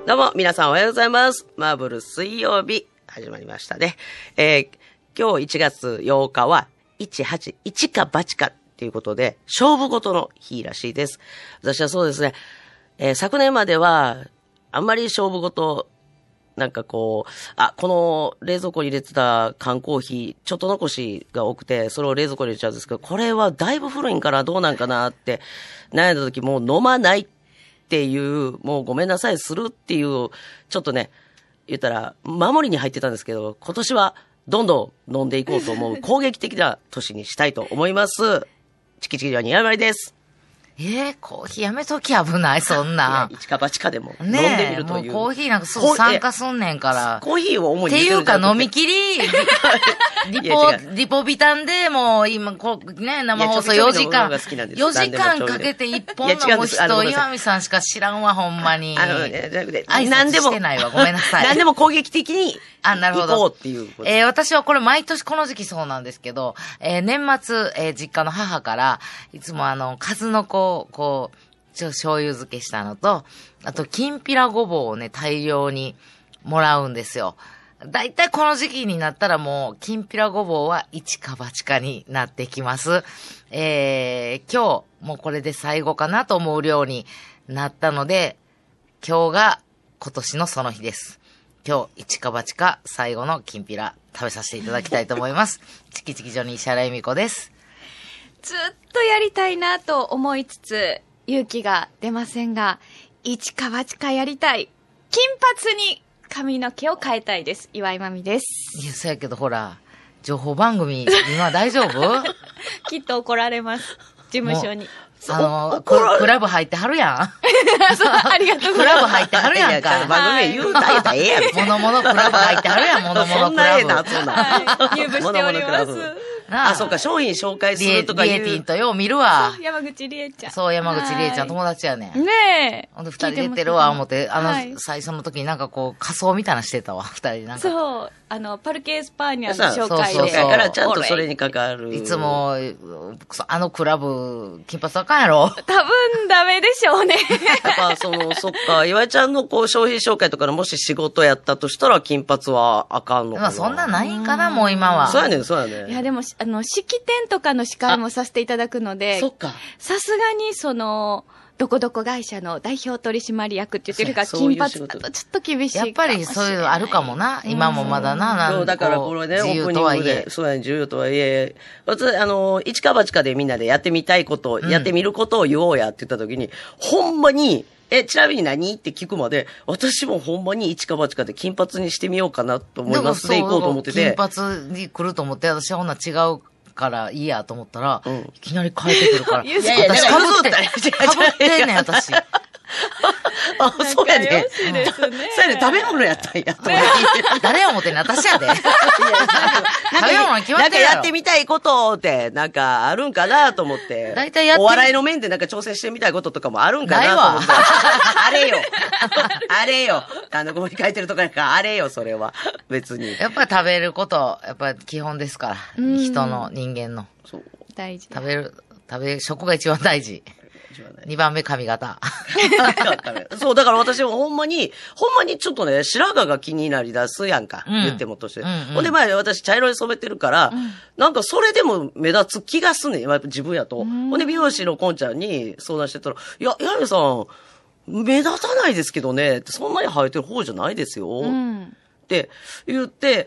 どうも、皆さんおはようございます。マーブル水曜日、始まりましたね。今日1月8日は、18、一か八かっていうことで、勝負事の日らしいです。私はそうですね、昨年までは、あんまり勝負事、なんかこう、この冷蔵庫に入れてた缶コーヒー、ちょっと残しが多くて、それを冷蔵庫に入れちゃうんですけど、これはだいぶ古いんかな、どうなんかなって悩んだ時、もう飲まないっていう、もうごめんなさいするっていう、ちょっとね、言ったら、守りに入ってたんですけど、今年はどんどん飲んでいこうと思う攻撃的な年にしたいと思います。チキチキは2割です。 コーヒーやめとき危ない、そんな。 一か八かでも飲んでみるという。 もうコーヒーなんかすぐ酸化すんねんから。 コーヒーを主にっていうか飲み切り、リポビタンでもう今、生放送4時間、4時間かけて1本飲む人、岩見さんしか知らんわ、ほんまに。何でもしてないわ、ごめんなさい。 何でも攻撃的になるほど。 行こうっていう。 私はこれ毎年この時期そうなんですけど、年末、実家の母から、いつも数の子、醤油漬けしたのと、あと、きんぴらごぼうをね、大量にもらうんですよ。だいたいこの時期になったらもう、きんぴらごぼうは一か八かになってきます。今日、もうこれで最後かなと思う量になったので、今日が今年のその日です。今日、一か八か最後のきんぴら食べさせていただきたいと思います。チキチキジョニー石原由美子です。 ずっとやりたいなと思いつつ、勇気が出ませんが、一か八かやりたい。金髪に髪の毛を変えたいです。岩井まみです。 いや、そうやけどほら、情報番組、今大丈夫きっと怒られます。事務所に。 クラブ入ってはるやん。 ありがとうごクざいます。 ラブ入ってはるやんか。 番組言うたらええやん。 モノモノクラブ入ってはるやん、モノモノクラブ。 そんなそんな。 入部しております。 そうか、商品紹介するとかいう。 リエティンとよう見るわ。 山口理恵ちゃん。 そう、山口理恵ちゃん友達やねん。 ねえ。 ほんで二人出てるわ、思って、最初の時になんかこう、仮装みたいなしてたわ、二人なんか。 そう、パルケ・エスパーニャの紹介で。 紹介からちゃんとそれに関わる。 いつも、クラブ、金髪あかんやろ。 多分ダメでしょうね。 やっぱそっか、岩井ちゃんのこう商品紹介とかのもし仕事やったとしたら金髪はあかんのかな。 まあそんなないんかな、もう今は。 そうやねん、そうやねん。 いやでも、式典とかの司会もさせていただくので、 そっか。 さすがにどこどこ会社の代表取締役って言ってるから、金髪だとちょっと厳しいかもしれない。 やっぱりそういうのあるかもな。今もまだな、 そう、だからこれね、 自由とはいえ。 そうやね、自由とはいえ。一か八かでみんなでやってみたいこと、やってみることを言おうやって言った時に、ほんまに、ちなみに何って聞くまで、私もほんまに一か八かで金髪にしてみようかなと思いますで行こうと思ってて。 金髪に来ると思って、私はほんな違うからいいやと思ったら、いきなり変えてくるから。 いやいや、 私かぶってんねん、私。 そうやね。 そうやね。 食べ物やったんや。 誰や思ってんねん、私やで。食べ物決まってるやろ。 なんかやってみたいことって、なんかあるんかなと思って。 大体お笑いの面でなんか挑戦してみたいこととかもあるんかなと思って。あれよ。あれよ。ここに書いてるとかなんか、あれよ、それは。別に。 やっぱり食べること、やっぱり基本ですから。人の、人間の。 そう。大事。 食が一番大事。2番目髪型。 そう、だから私もほんまにちょっとね、白髪が気になりだすやんか。言ってもとして。ほんで前私茶色い染めてるから、なんかそれでも目立つ気がすんねん。やっぱ自分やと。ほんで美容師のこんちゃんに相談してたら、いや、やめさん、目立たないですけどね、そんなに生えてる方じゃないですよ。って言って、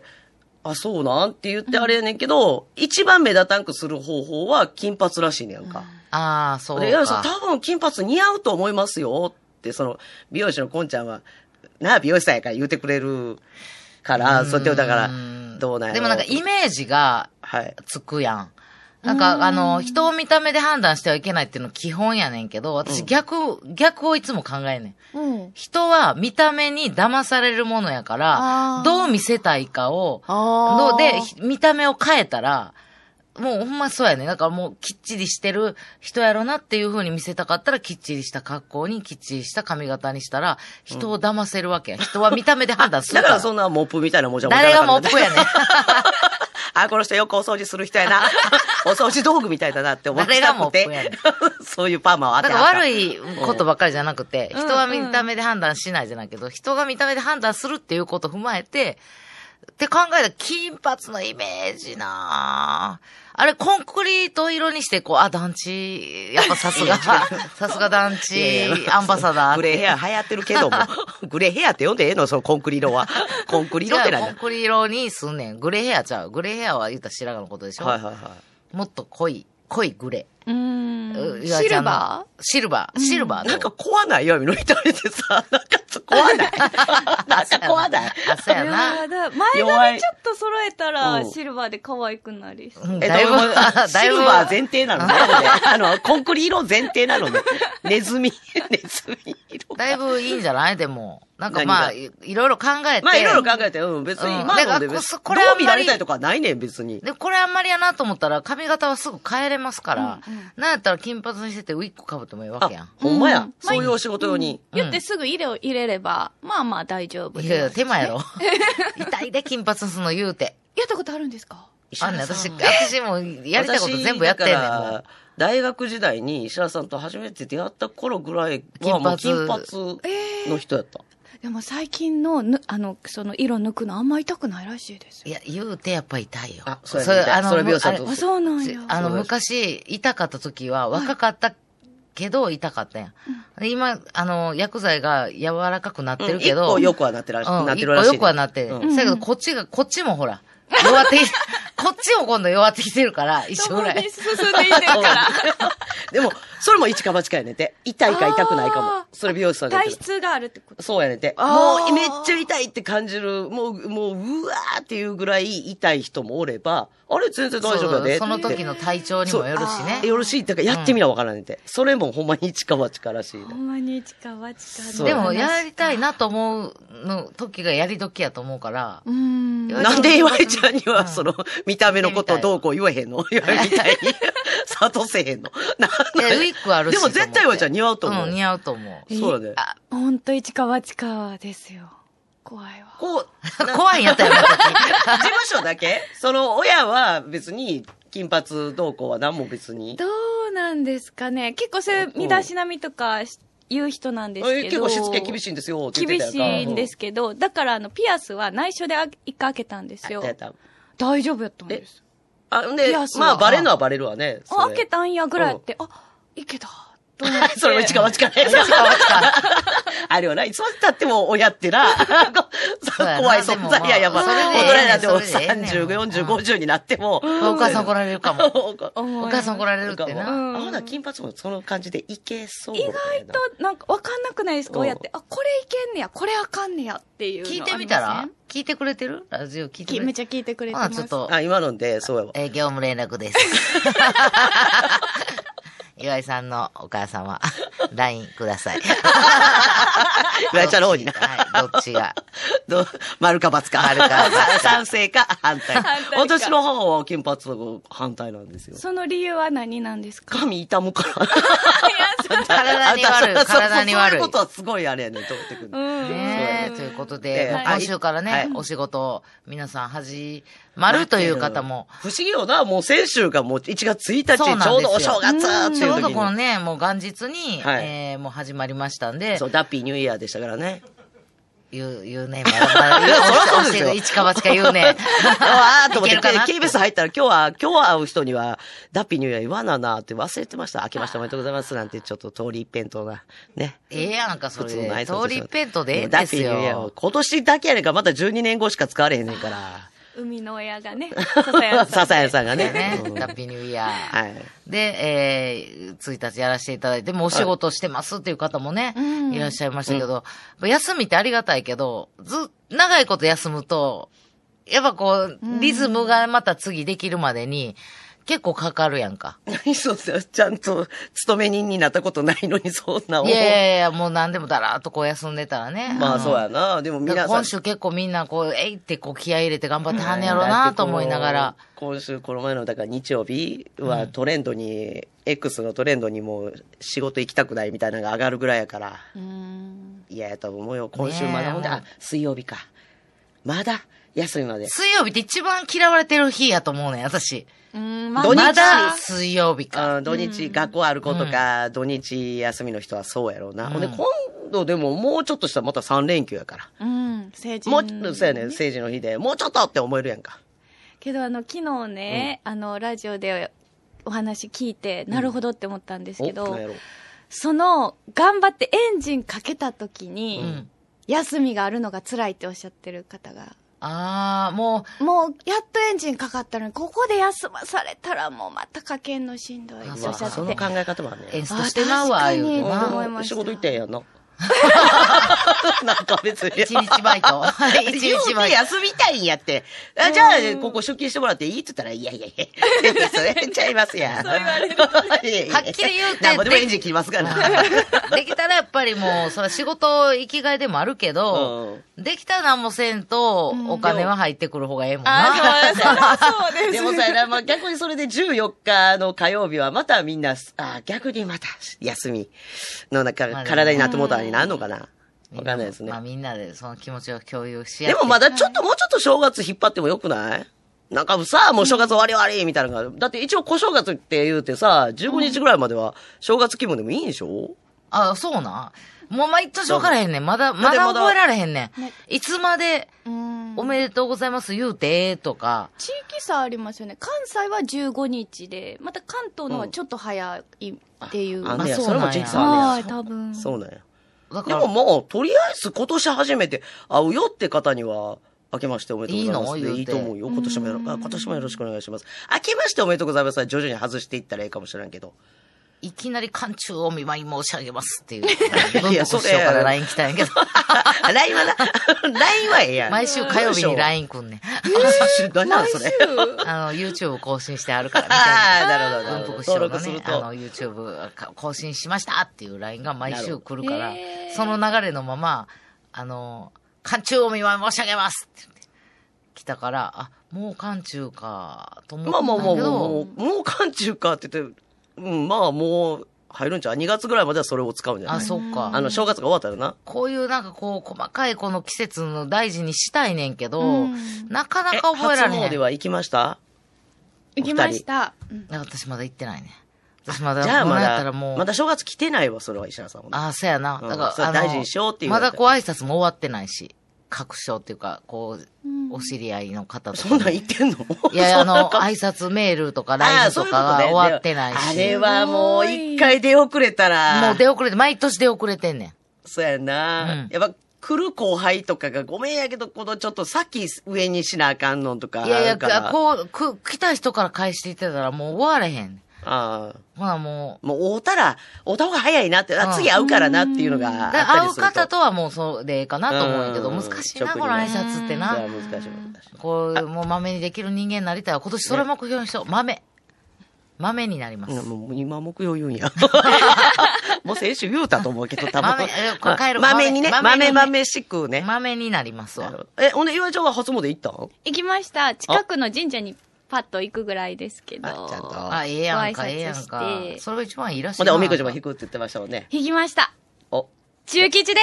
そうなんって言ってあれやねんけど、一番目立たんくする方法は金髪らしいねやんか。 そうか。 で、やさん多分金髪似合うと思いますよって、美容師のこんちゃんは、美容師さんやから言うてくれるから、そうやってだから、どうなんやろ。 でもなんかイメージがつくやん。なんか人を見た目で判断してはいけないっていうの基本やねんけど、私逆をいつも考えんねん。人は見た目に騙されるものやから、どう見せたいかを、見た目を変えたら、 もうほんまそうやね。だからもうきっちりしてる人やろなっていう風に見せたかったら、きっちりした格好にきっちりした髪型にしたら、人を騙せるわけや。人は見た目で判断するだか。 かららそんなモップみたいなもじゃもじゃ誰がモップやねん。 あ、この人よくお掃除する人やな。お掃除道具みたいだなって思ってたくて。 誰がモップやねん。 そういうパーマを当だてから悪い。 いことばっかりじゃなくて、 うん人は見た目で判断しないじゃないけど、人が見た目で判断するっていうことを踏まえて、って考えたら金髪のイメージなぁ。あれ、コンクリート色にして、こう、あ、団地、やっぱさすが、さすが団地アンバサダー。 グレーヘア流行ってるけども。グレーヘアって呼んでええのそのコンクリ色は。コンクリ色ってじゃあなんだ。 コンクリ色にすんねん。グレーヘアちゃう。グレーヘアは言ったら白髪のことでしょ。 はいはいはい。 もっと濃いグレー。 シルバシルバー。 なんか怖ないよ、みの人でさ。なんか怖ない。なんか怖ない。 あ、そうやーいな。 やだ前弱い髪ちょっと揃えたうんらシルバーで可愛くなりそう。 だいぶ、 もうだいぶ、 シルバー前提なのね。コンクリ色前提なのね。ネズミ色。 だいぶいいんじゃないでも。なんか何がまあ、いろいろ考えて。 まあいろいろ考えて、別にうん今ので別にどこれあんまりう見られたいとかないねん、別に。 で、これあんまりやなと思ったら、髪型はすぐ変えれますから、 うんうんなんやったら金髪にしててウィッグ被ってもいいわけやん。 ほんまやうん。 そういうお仕事用に。 言ってすぐ入れれば、まあまあ大丈夫。 いやいや、手間やろ。痛いで金髪すんの言うて。 やったことあるんですか？ あんねん、私もやりたいこと全部やってんねん、 私だからもう。 大学時代に石原さんと初めて出会った頃ぐらいはもう金髪の人やった。 でも最近のその色抜くのあんま痛くないらしいです。 いや、言うてやっぱ痛いよ。 あそうやねそれ美容師さんとあ、そうなんや。 そうです昔、痛かった時は若かったけど痛かったやん。今、薬剤が柔らかくなってるけど。 一個よくはなってるらしい。なってるらしい。 一個よくはなってる。だけど、こっちもほら、弱ってきて、こっちも今度弱ってきてるから、一緒ぐらい。 進んでいってるから。 でも、それも一か八かやねんて。痛いか痛くないかもあ。ーそれ美容師さんが言ってる。 体質があるってこと。 そうやねんて。 あーもうめっちゃ痛いって感じる、もう、うわーっていうぐらい痛い人もおれば、あれ全然大丈夫やでって。 その時の体調にもよるしね。 よろしい。だからやってみなわからんねんて。それもほんまに一か八からしいね。 ほんまに一か八かそうでも、やりたいなと思うの時がやり時やと思うから、 なんで岩井ちゃんには、その、見た目のことをどうこう言わへんの岩井みたいに。諭せへんの。 ウィッグあるし。 でも絶対岩井ちゃん似合うと思う。 似合うと思う。 そうだね。 あ、ほんと一か八かですよ。怖いわ。 こう、 怖いんやったよ、な、 事務所だけその親は別に金髪どうこうは何も別に。 どうなんですかね。結構そういう身だしなみとか言う人なんですけど。 結構しつけ厳しいんですよって言ってた厳やんか。 しいんですけど、だからピアスは内緒で一回開けたんですよ。 やった大丈夫やったんです。 あ、でピア、スはまあバレるのはバレるわね。 あ、開けたんやぐらいって、あ、いけた。と思ってそれも一か八かね。あるよな。いつまで経っても親ってな、怖い存在や、やっぱ。 それで大人になってもそれで 30、40、50になっても。 お母さん怒られるかも。お思い母さん怒られるってあ、 な。 ほな金髪もその感じでいけそう。 意外となんかわかんなくないですか、 うん親って。あ、これいけんねや、これあかんねやっていうの聞いてみたらありま聞いてくれてるラジオ聞いてくれてるせんめっちゃ聞いてくれてます。 ちょっと、 あ、今ので、そうやわ。 業務連絡です。岩井さんのお母様、LINE ください。 岩井ちゃんの方にな。 はい、どっちが。 丸か×か。 丸か×か賛成か反対。 反対か私の母は金髪の反対なんですよ。 その理由は何なんですか？ 髪痛むから。 体に悪い、 そう体に悪いそういう。ことはすごいあれやねんと思ってくる。 ねえ、ということで、 ええもう今週からね、 はいお仕事を皆さん始まるという方も、 不思議よな。もう先週がもう1月1日、 そうなんですよちょうどお正月ってちょうどいう時に。 このね、もう元日に、 はいもう始まりましたんでそ、う、ダッピーニューイヤーでしたからね。 言うね、まだまだ言う。 そらそうですよ教えて一か八か言うね。 あーと思って、 いけるかな KBS 入ったら今日会う人には、ダッピーニューイヤー言わななって忘れてました。明けましておめでとうございますなんて、ちょっと通り一辺倒な、ね。 ええやんか、それで。 普通の挨拶通り一辺倒でええんダッですピーニューイヤーをよ。 今年だけやねんから、また12年後しか使われへんねんから。 海の親がね、笹谷さん。 笹谷さんがね。 ね、 うんダッピーニューイヤー。 はい。 で、1日やらせていただいて、もうお仕事してますっていう方もね、 うんいらっしゃいましたけど、休みってありがたいけど、長いこと休むと、やっぱこう、リズムがまた次できるまでに、 結構かかるやんか。 何そうだ、ちゃんと勤め人になったことないのにそんな。 いやいや、もう何でもだらーっとこう休んでたらね。 まあそうやな。でも皆さん。 今週結構みんなこう、ってこう気合い入れて頑張ってはんねやろうなと思いながら。 今週、この前の、だから日曜日はトレンドに、X のトレンドにもう仕事行きたくないみたいなのが上がるぐらいやから。嫌やと思うよ。今週まだほんで、水曜日か。まだ休みまで。 水曜日って一番嫌われてる日やと思うねん、私。 土日まだ水曜日か。 土日、学校ある子とか、土日休みの人はそうやろうな。ほんで、今度でももうちょっとしたらまた3連休やから。 成人。 もう、そうやね、成人の日で、もうちょっとって思えるやんか。 けど昨日ね、ラジオでお話聞いて、なるほどって思ったんですけど、頑張ってエンジンかけた時に、休みがあるのが辛いっておっしゃってる方が。もう、やっとエンジンかかったのに、ここで休まされたらもうまたかけんのしんどいっておっしゃってて。 その考え方はね。 エンストしてまうわ、 確かにと思いました。 仕事行ってんやんな。なんか別に。 一日バイト。 一日バイト。休みたいんやって。じゃあ、ここ出勤してもらっていいって言ったら、いやいやいや。それちゃいますやん。 そう言われる。 はっきり言うて。 なんぼでもエンジン切りますから。 できたらやっぱりもう、それは仕事生きがいでもあるけど、できたら何もせんと、お金は入ってくる方がええもんな。 そうです。 でもさ、まあ、逆にそれで14日の火曜日はまたみんな、逆にまた休みの体になってもうたらになるのかな。わかんないですね。 まあみんなでその気持ちを共有し合って。 でもまだもうちょっと正月引っ張ってもよくないなんかさ、もう正月終わり終わりみたいなのが。だって一応小正月って言うてさ、15日ぐらいまでは正月気分でもいいんでしょそうな。もう毎年分からへんねん。まだ覚えられへんねん。いつまで、おめでとうございます言うて、とか。 地域差ありますよね。関西は15日で、また関東のはちょっと早いっていう。 それも地域差あるね。 多分。 そうなんや。でももう、とりあえず今年初めて会うよって方には、明けましておめでとうございます。いいと思うよ。今年もよろしくお願いします。明けましておめでとうございます。徐々に外していったらいいかもしれんけど。 いきなり寒中お見舞い申し上げますっていう。いや、そうから LINE 来たんやけど。 LINE はええやん。 毎週火曜日に LINE 来んねん。 何なのそれ。 YouTube 更新してあるから。 なるほど。 文福師匠がね、YouTube 更新しましたっていう LINE が毎週来るから、その流れのまま、寒中お見舞い申し上げますって言って来たから、もう寒中か、と思ったんだけど。 もう寒中かって言って、まあもう入るんちゃう ?2 月ぐらいまではそれを使うんじゃない？ そっか。 正月が終わったらな。 こういうなんか細かいこの季節の大事にしたいねんけど、なかなか覚えられへん。 初詣は行きました？ 行きました。 私まだ行ってないね。私まだ、 じゃあまだ正月来てないわ、それは石原さんは。 そうやな。だから大事にしようっていう。 まだ挨拶も終わってないし。確証っていうか、お知り合いの方とか。 そんなん言ってんの？ いや、挨拶メールとか LINE とかが終わってないし。 あれはもう一回出遅れたら。 もう出遅れて、毎年出遅れてんねん。 そうやな。やっぱ来る後輩とかがごめんやけど、ちょっとさっき上にしなあかんのとか。 いや、来た人から返していってたらもう終われへん。ほなもう会うた方が早いなって、次会うからなっていうのがあったりすると。 会う方とはもうそれでええかなと思うんやけど、難しいな、この挨拶ってな。 難しい。 もう豆にできる人間になりたいわ。今年それ目標にしよう。豆になります。 もう今目標言うんや。もう先週言うたと思うけど、多分。 豆にね、豆しくね。 豆になりますわ。 ほんで、岩井ちゃんは初詣行ったん？ 行きました。近くの神社にパッと行くぐらいですけど。 ちゃんと。 ええやんか。それが一番いいらしい。 ほんで、おみくじも引くって言ってましたもんね。 引きました。中吉です。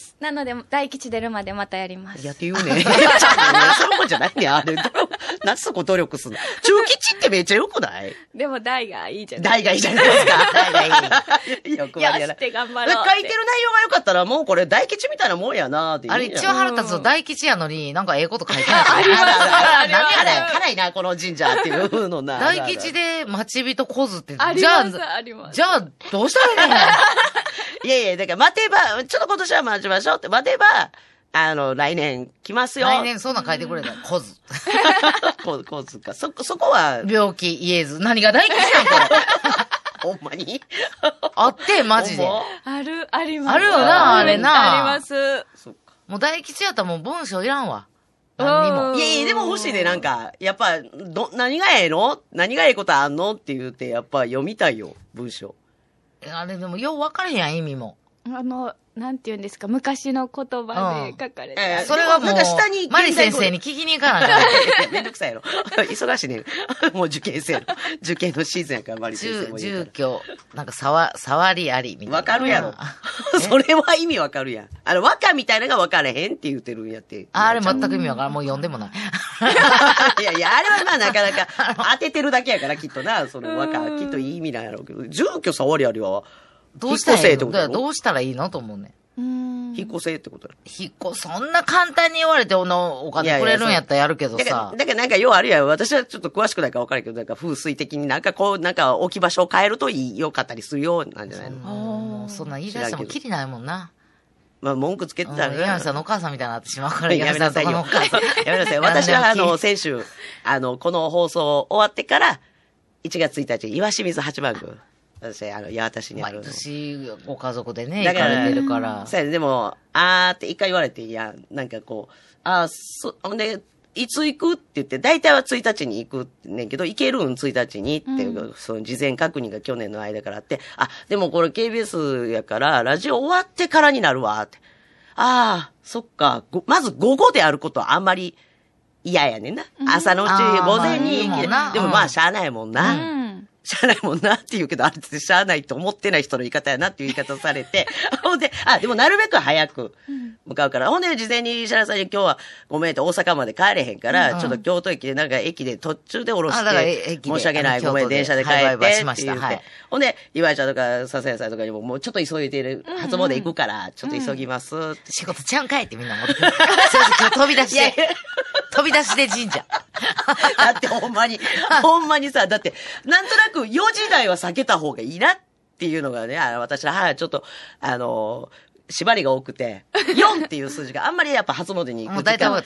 なので、大吉出るまでまたやります。 やって言うね。そういうことじゃないね。あれ、なんでそこ努力するの？中吉ってめっちゃ良くない？ でも、大がいいじゃない大がいいじゃないですか。大がいい。よくよしって頑張ろう。 書いてる内容が良かったら、もうこれ大吉みたいなもんやなって。 あれ、一応腹立つと大吉やのに、なんかええこと書いてない。 あります。 辛いな、この神社っていうのな。 大吉で待ち人こずって、 あります。 じゃあ、どうしたらいいの？ いやいや、だから待てば、ちょっと今年は待ちましょうって待てば、来年来ますよ。 来年そんなん書いてくれたら、こず。 こずか。そこは。 病気言えず。何が大吉なんこれ。 ほんまにあって、マジで。 あります。 あるよな、あれな。 あります。 もう大吉やったらもう文章いらんわ。 何にも。 いやいや、でも欲しいで、なんか、やっぱ、何がええの何がええことあんのって言うて、やっぱ読みたいよ、文章。 あれでも、よう分からへんやん、意味も。 なんて言うんですか、昔の言葉で書かれて。 それはもう、 なんか下にマリ先生に聞きに行かなあかん。 めんどくさいやろ。忙しいね。もう受験生の。受験のシーズンやから、マリ先生も言う住居、なんか触りあり、みたいな。 わかるやろ。それは意味わかるやん。和歌みたいなのがわかれへんって言ってるんやって。 あれ全く意味わからん。もう読んでもない。 いやいや、あれはまあなかなか当ててるだけやから、きっとな、その和歌、きっといい意味なんやろうけど、住居触りありは、 どうしたらいいの？ 引っ越せってことやろ？ どうしたらいいのと思うね。 引っ越せってことやろ。 そんな簡単に言われてお金くれるんやったらやるけどさ。 だからなんか要はあるやん。私はちょっと詳しくないから分からんけど、なんか風水的になんかこう、なんか置き場所を変えるとよかったりするようなんじゃないの？ そんなん言い出してもキリないもんな。 まあ文句つけてたら。 岩見さんのお母さんみたいになってしまうから、 やめなさいよ。やめなさい。私は先週、この放送終わってから、1月1日、岩清水八幡宮。私、八幡市にある。 毎年、ご家族でね、行かれてるから。 そうやね、でも、って一回言われて、いや、なんかこう、ほんで、いつ行くって言って、大体は1日に行くってねんけど、行けるん1日にっていう、その事前確認が去年の間からあって、でもこれ KBS やから、ラジオ終わってからになるわ、って。そっか。まず午後であることはあんまり嫌やねんな。朝のうち午前に行け、でもまあ、しゃあないもんな。しゃあないもんなって言うけど、あれってしゃあないと思ってない人の言い方やなっていう言い方をされて、ほんで、でもなるべく早く向かうから、ほんで事前に石原さんに今日はごめんって大阪まで帰れへんから、ちょっと京都駅でなんか駅で途中で降ろして、申し訳ない、ごめん、電車で帰ってって言って、ほんで、岩井ちゃんとか笹谷さんとかにももうちょっと急いでる、初詣行くから、ちょっと急ぎますって。 仕事ちゃうんかいってみんな思って。飛び出して、飛び出しで神社。 だってほんまにさ、だって、なんとなく4時台は避けた方がいいなっていうのがね、私の母はちょっと、縛りが多くて、4っていう数字があんまりやっぱ初詣に行く。 もう大体分かった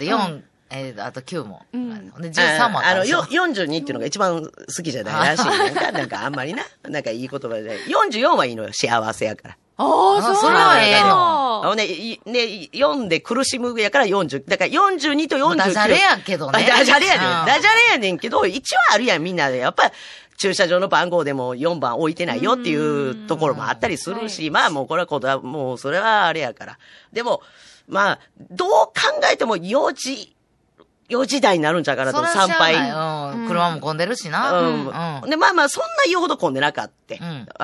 。4、あと9も。で、13もあったでしょ。 42っていうのが一番好きじゃないらしい。なんかあんまりな。なんかいい言葉で。44はいいのよ。幸せやから。 それはええの。 ね、4で苦しむやから40。だから42と49。 ダジャレやけどね。 ダジャレやねん。ダジャレやねんけど、一応あるやん、みんなで。やっぱり、駐車場の番号でも4番置いてないよっていうところもあったりするし、まあもうこれはもうそれはあれやから。でも、まあ、どう考えても4時台になるんちゃうかなと、参拝。 車も混んでるしな。 で、まあまあ、そんな言うほど混んでなかった。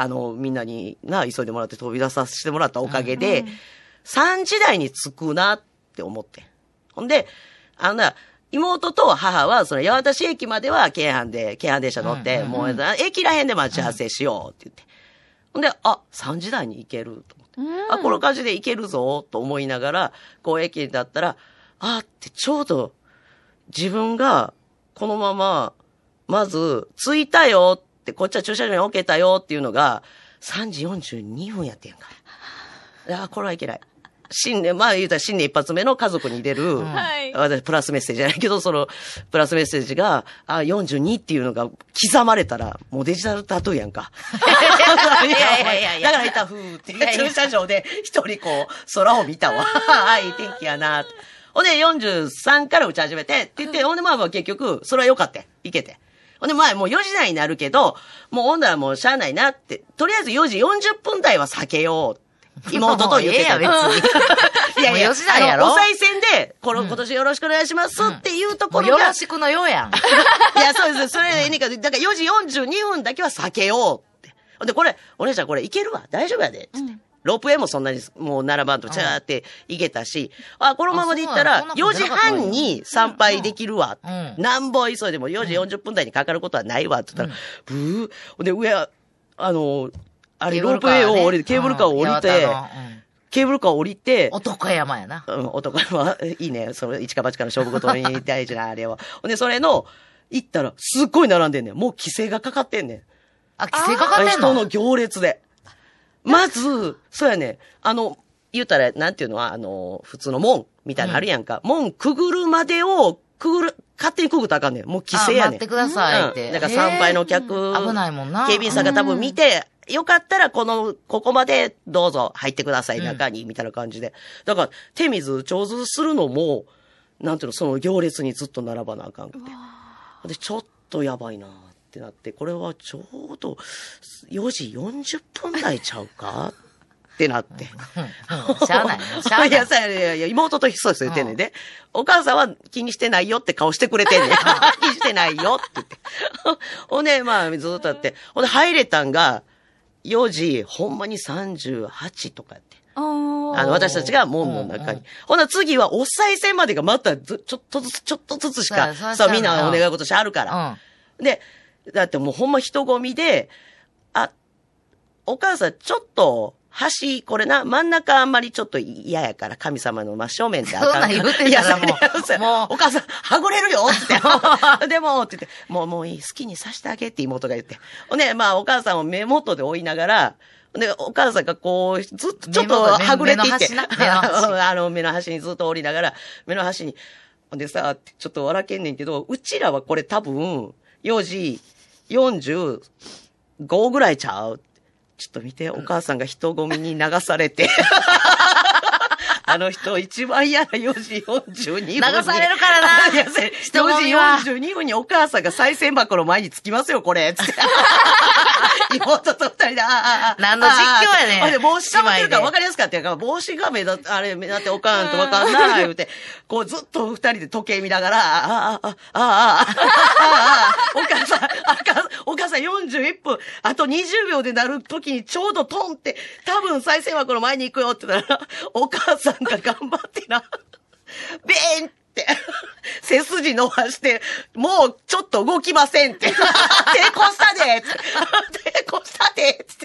みんなに急いでもらって飛び出させてもらったおかげで、3時台に着くなって思って。ほんで、妹と母は、その八幡市駅までは京阪電車乗って、もう駅らへんで待ち合わせしようって言って。ほんで、3時台に行けると思って。この感じで行けるぞと思いながら、こう駅だったら、ってちょうど、自分が、このまま、まず、着いたよって、こっちは駐車場に置けたよっていうのが、3時42分やってんか。いや、これはいけない。新年一発目の家族に出る、私、プラスメッセージじゃないけど、その、プラスメッセージが、42っていうのが刻まれたら、もうデジタルタトゥーやんか。いや。だからいたふーって駐車場で一人こう、空を見たわ。いい天気やなって。ほんで、43から打ち始めて、って言って、ほんで、まあ結局、それは良かった。いけて。ほんで、まあもう4時台になるけど、もうほんならもうしゃあないなって、とりあえず4時40分台は避けよう。妹と言ってた。 別に。いやいや、4時台やろお賽銭で、今年よろしくお願いしますっていうところが。 よろしくのようやん。 いや、そうです。それでいいか。だから4時42分だけは避けようって。で、お姉ちゃんこれいけるわ。大丈夫やで。つって。ロープウェイもそんなにもう7番とチャーって行けたし、このままで行ったら4時半に参拝できるわ。なんぼ急いでも4時40分台にかかることはないわって言ったら、ブー。で、上、ロープウェイを降りて、ケーブルカーを降りて、ケーブルカー降りて、 男山やな。 男山、いいね。それ、一か八かの勝負事に大事なあれは。で、それの、行ったら、すっごい並んでんねん。もう規制がかかってんねん。 規制かかってんの？ 人の行列で。まず、そうやね。言うたら、なんていうのは、普通の門みたいなのあるやんか。門くぐるまでを、勝手にくぐったらあかんねん。もう規制やねん。 待ってくださいって。 だから参拝の客、 危ないもんな。 警備員さんが多分見て、よかったらここまでどうぞ入ってください、中に、みたいな感じで。だから、手水、上手するのも、 なんていうの、その行列にずっと並ばなあかんくて。で、ちょっとやばいなってなって、これはちょうど4時40分台ちゃうかってなって。 しゃあないのしゃあない。 いや、妹とそうです言ってんねんで。お母さんは気にしてないよって顔してくれてんねん。気にしてないよって言って。ほんで、まあ、ずっとやって。ほんで、入れたんが、4時、ほんまに38とかやって。私たちが門の中に。ほな次はお賽銭までがまたちょっとずつしか、そうみんなお願い事してあるから。で、だってもうほんま人混みで、お母さんちょっと、これな、真ん中あんまりちょっと嫌やから、神様の真正面であかん。 そんなん言うてんやらもう。 お母さん、はぐれるよって。でも、って言って、もういい、好きにさしてあげって妹が言って。ね、まあお母さんを目元で追いながら、で、お母さんがこう、ずっとちょっとはぐれていって、目の端にずっと降りながら、目の端に、でさ、ちょっと笑けんねんけど、うちらはこれ多分、4時45ぐらいちゃう。ちょっと見て、お母さんが人混みに流されて。あの人一番嫌な4時42分に。 流されるからな。 4時42分にお母さんが賽銭箱の前に着きますよ、これ。つって。妹と二人で、 何の実況やねん。 で、帽子かぶってるから分かりやすかったやから、帽子が目立って、おかんと分かんない、言うて、こうずっと二人で時計見ながら、お母さん41分、あと20秒でなる時にちょうどトンって、多分賽銭箱の前に行くよって言ったら、お母さんが頑張ってな、ベーンって、背筋伸ばして、もうちょっと動きませんって。抵抗したでって。抵抗したでって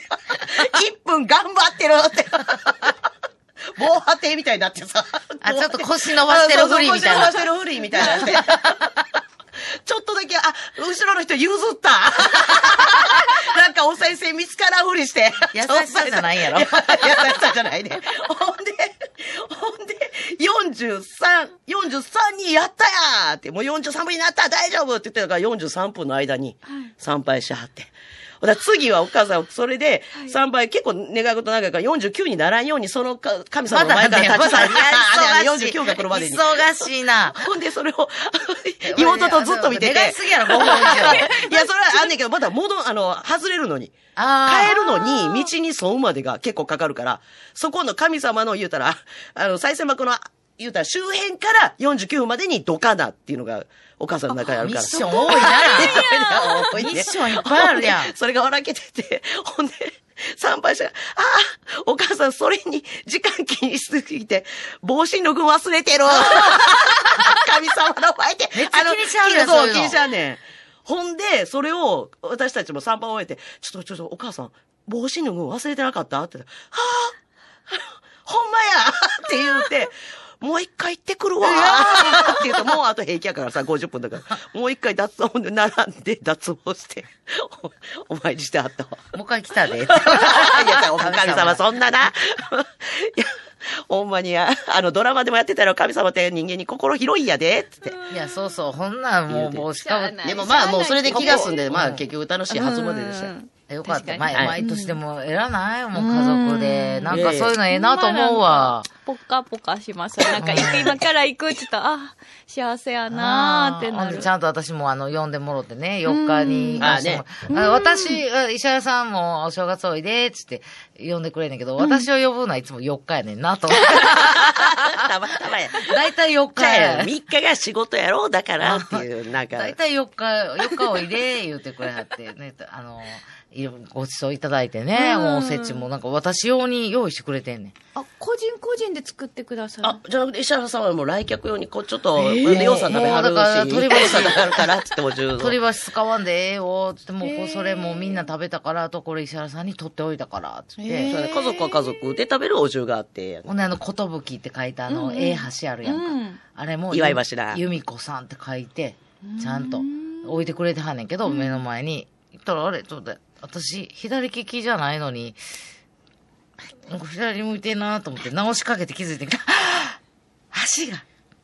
。1分頑張ってるって。防波堤みたいになってさ。 ちょっと腰伸ばしてるフリーみたいな。 腰伸ばしてるフリーみたいな。ちょっとだけ、後ろの人譲った。なんかお賽銭見つからんふりして。 優しさじゃないやろ。 優しさじゃないね。ほんで、43にやったやーって、もう43分になった大丈夫って言ってたから43分の間に参拝しはって。だ次はお母さん、それで、参拝、結構願い事長いから49にならんように、その神様の前から立ち去る。49が来るまでに。 忙しいな。 ほんで、それを、妹とずっと見てて。 願いすぎやろ、5分以上。 いや、それはあんねんけど、まだ外れるのに。帰るのに、道に沿うまでが結構かかるから、そこの神様の言うたら、賽銭箱の、言うたら周辺から49分までにどかなっていうのが、お母さんの中にあるから。 ミッション多いな。ミッションいっぱいあるやん。 それが笑けてて、ほんで、参拝者が、お母さんそれに時間気にしすぎて、帽子の具忘れてる。神様の前で。 めっちゃ気にしちゃうねん。 そう、気にしちゃうねん。ほんで、それを、私たちも参拝を終えて、ちょっと、お母さん、帽子の具忘れてなかったって言ったら、ほんまやって言うて、もう一回行ってくるわーって言うと、もうあと平気やからさ、50分だから。もう一回脱毛で並んで脱毛して、お参りしてあったわ。 もう一回来たで。いや、 お神様そんなな。いや、ほんまに、ドラマでもやってたら神様って人間に心広いやで、つって。 いや、そうそう、ほんなんもう帽子かぶって。 でもまあもうそれで気が済んで、まあ結局楽しい初詣でしたよ。 よかった。毎年でも偉ないもう家族で。なんかそういうのええなと思うわ。 ポカポカします。なんか今から行くって言ったら、幸せやなーってなる。 ちゃんと私も呼んでもろってね、4日に。私、石原さんもお正月おいで、つって呼んでくれんねんけど、私を呼ぶのはいつも4日やねんなと。 たまたまや。 だいたい4日や。 3日が仕事やろうだからっていう、なんか。 だいたい4日おいで、言うてくれはってね、ごちそういただいてね、もうおせちもなんか私用に用意してくれてんねん。 個人で作ってください。 じゃあ、石原さんはもう来客用にちょっと、ようさん食べはるし、 鶏箸さん食べはるから、つっても鶏箸使わんでええよ、つってもうそれもうみんな食べたから、これ石原さんに取っておいたから、つって。 家族は家族で食べるお重があって。 ほんでことぶきって書いたええ箸あるやんか。あれも、 祝い箸だ。 由美子さんって書いて、ちゃんと置いてくれてはんねんけど、目の前に。言ったら、あれ、ちょっと私、左利きじゃないのに、左向いてんなと思って直しかけて気づいて、箸が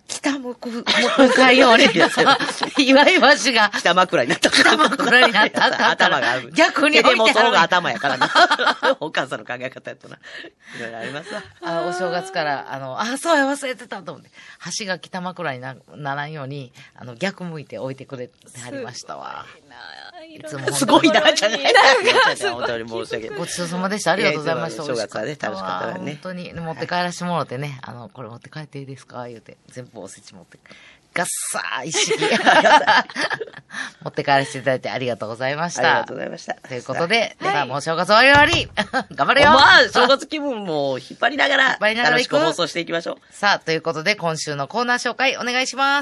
北向かいように、岩井橋が北枕になった北枕になった頭が逆に手でもそのが置いてある。 頭やからな。お母さんの考え方やとな。いろいろありますわ。 お正月から、そうや、忘れてたと思って。橋が北枕にならんように、逆向いて置いてくれてはりましたわ。いつもすごいな、じゃない。 す本当に申し訳ない。 ごちそうさまでした。ありがとうございました。 正月はね、楽しかったわね。 本当に、持って帰らせてもらってね、これ持って帰っていいですか言うて、全部おせち持って、ガッサー一式。持って帰らせていただいてありがとうございました。 ありがとうございました。 ということで、ではもう正月終わり頑張れよ。 まあ、正月気分も引っ張りながら、 張りながら楽しく放送していきましょう。 さあ、ということで、今週のコーナー紹介お願いします。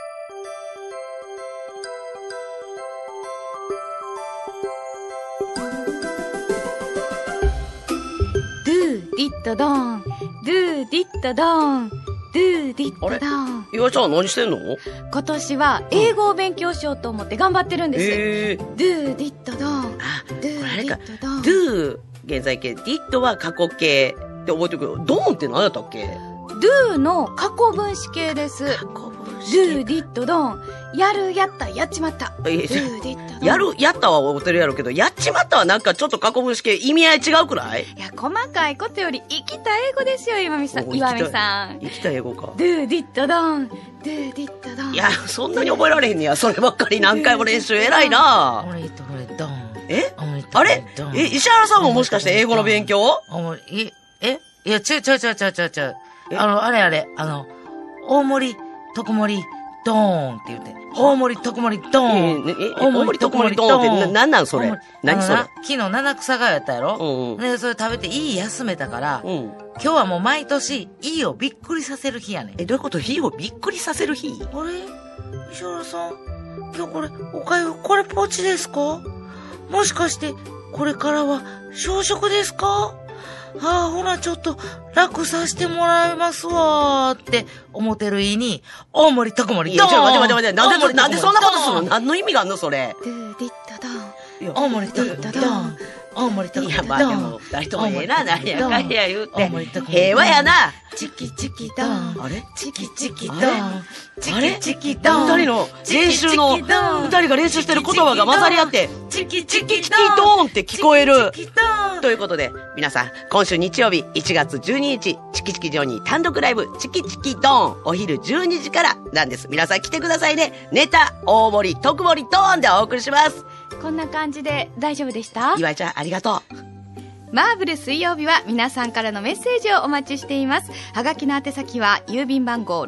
ドゥディットドン、ドゥディットドン、ドゥディットドン。 岩井ちゃんは何してんの？ 今年は英語を勉強しようと思って頑張ってるんです。ドゥディットドン、 あ、 ドゥディットドン。 do 現在形、did は過去形って覚えておくけど、ドンって何やったっけ？ ドゥの過去分詞形です。 過去分ド詞ゥディットドン。やる、やった、やっちまった。ドゥディットドン。 やる、やったは覚えてるやろうけど、やっちまったはなんかちょっと過去分詞形意味合い違うくない？ いや、細かいことより生きた英語ですよ、岩見さん。 お岩見さん。 生きた英語か。 ドゥディットドン、ドゥディットドン。 いや、そんなに覚えられへんねや。そればっかり何回も練習偉いな。 オムレットこれドン。 えオムレットあれドン。 石原さんももしかして英語の勉強？ いや、ちょ。あれ、大盛り、特盛り、ドーンって言って。大盛り、特盛り、ドーン。 大盛り特盛りドーンってなんなんそれ？何それ？ 昨日七草がやったやろ？ うんうん。 で、それ食べていい休めたから、 うん。 今日はもう毎年、いいをびっくりさせる日やねん。 どういうこと？火をびっくりさせる日？ あれ石原さん、今日これ、おかゆ、これポチですか？もしかして、これからは、小食ですか？ほな、ちょっと、楽させてもらいますわーって思ってる意に、大盛り、特盛り、 いや、ちょ、待って。 大盛りなんでそんなことするの？ ドーン何の意味があんのそれ？ ドゥディットドン。 いや大盛り、特盛り、ドーン。大盛り、特盛り、 いや、まあでも、二人ともええな、なんやかんや言うて大盛り特。盛り平和やな。 チキチキドン。 あれ？ チキチキドン。チあれキチキドン。 二人の練習の、二人が練習してる言葉が混ざり合って、 チキチキチキドーンって聞こえる。 チキドン。 ということで、皆さん、今週日曜日1月12日、チキチキジョニー単独ライブ、チキチキドーン、お昼12時からなんです。皆さん来てくださいね。ネタ、大盛り、特盛り、ドーンでお送りします。 こんな感じで大丈夫でした？ 岩井ちゃん、ありがとう。 マーブル水曜日は皆さんからのメッセージをお待ちしています。はがきの宛先は郵便番号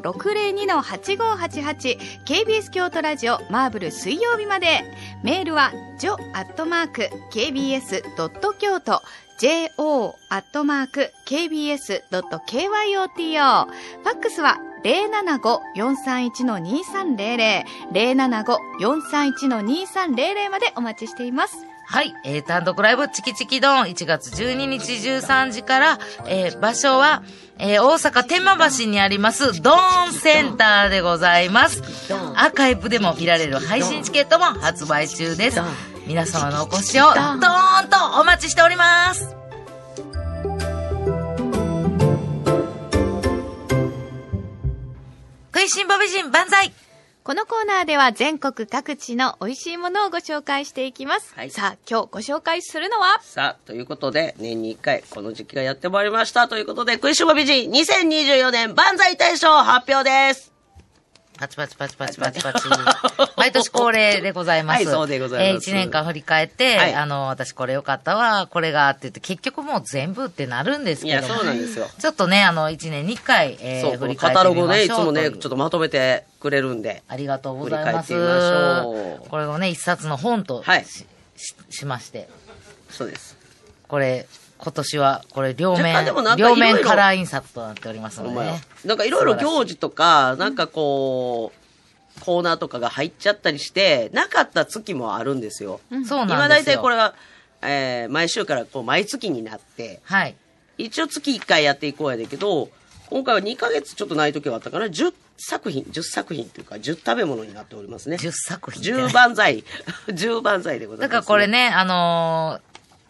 602-8588 KBS 京都ラジオマーブル水曜日まで。メールは jo@kbs.kyoto jo@kbs.kyoto ファックスは 075-431-2300 075-431-2300までお待ちしています。 はい、単独ライブチキチキドン1月12日13時から、場所は、大阪天満橋にありますドーンセンターでございます。アーカイブでも見られる配信チケットも発売中です。皆様のお越しをドーンとお待ちしております。食いしん坊美人万歳。 このコーナーでは全国各地の美味しいものをご紹介していきます。 はいさあ、今日ご紹介するのはさあ、ということで、年に1回、この時期がやってまいりました。ということで、食いしん坊美人2024年万歳大賞発表です。 パチパチパチパチパチパチ。毎年恒例でございます。 はいそうでございます 1年間振り返って、 はい私これ良かったわ、これがって言って、結局もう全部ってなるんですいや、 けども。 そうなんですよ。 ちょっとね、1年に1回、 そう、こ振のカタり返ってみましょうログね、いつもね、 というちょっとまとめてくれるんで。 ありがとうございます。 振り返ってみましょうこれをね、一冊の本とはいしまして、 そうです。 これ、今年は、これ両面若干でもなん、か両いろいろ面カラー印刷となっておりますのほんまやでね。 なんかいろいろ行事とか、なんかこう、コーナーとかが入っちゃったりして、なかった月もあるんですよ。 そう今大なんですよ。 体これが、毎週からこう毎月になって、 はい。 一応月1回やっていこうやでけど、今回は2ヶ月ちょっとない時はあったから、10作品というか、10食べ物になっておりますね。 10作品ってね。 10万歳。10万歳でございます、 だからこれね、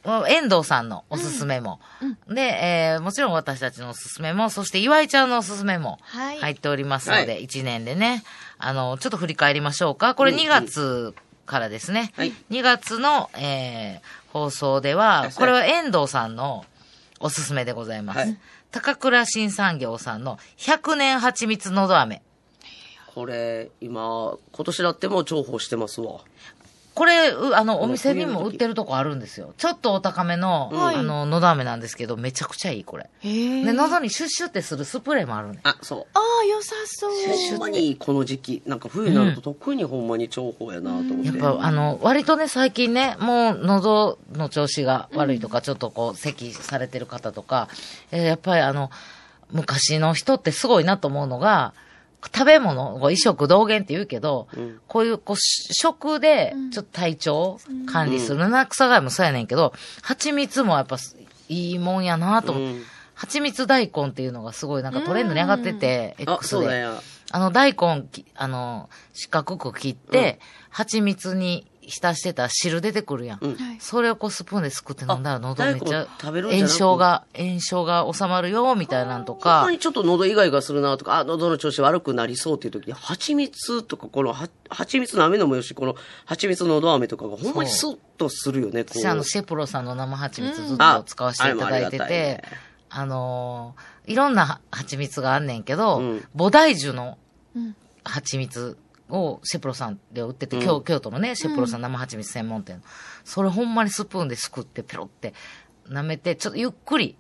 遠藤さんのおすすめも。で、もちろん私たちのおすすめも、そして岩井ちゃんのおすすめもはい入っておりますので、1年でね、ちょっと振り返りましょうか。これ2月からですね。 はい 2月の、放送でははい、 これは遠藤さんのおすすめでございます。 はい高倉新産業さんの100年蜂蜜のど飴。 これ、今年だっても重宝してますわ。 これ、お店にも売ってるとこあるんですよ。ちょっとお高めの、 はいのど飴なんですけど、めちゃくちゃいい、これ。 へで、喉にシュッシュってするスプレーもあるね。 あ、そう。 ああ、良さそう。 ほんまにこの時期、なんか冬になると特にほんまに重宝やなと思って。 やっぱ、割とね、最近ね、もう喉の調子が悪いとか、ちょっとこう、咳されてる方とか、やっぱり昔の人ってすごいなと思うのが、食べ物、衣食同源って言うけど、 うんこういう、食で、ちょっと体調を管理する。七草がゆもそうやねんけど、蜂蜜もやっぱ、いいもんやなと思って。 うん蜂蜜大根っていうのがすごいなんかトレンドに上がってて、 あ、 X で。 そうだよ。 大根四角く切って、蜂蜜に浸してたら汁出てくるやん。 うんはいそれをこうスプーンですくって飲んだら喉めっちゃ大根食べるんじゃなく炎症が収まるよ、みたいなんとほんかま。にちょっと喉イガイガするなとか、あ、喉の調子悪くなりそうっていう時に、蜂蜜とか、この蜂蜜の飴のもよし、この蜂蜜のど飴とかがほんまにスッとするよね、こう。 私シェプロさんの生蜂蜜ずっあと使わせていただいてあれもありがたいてね、 いろんな蜂蜜があんねんけど、 うん菩提樹のうん蜂蜜をシェプロさんで売ってて、 うん京都のね、シェプロさん生蜂蜜専門店。それほんまにスプーンですくってペロって舐めて、ちょっとゆっくり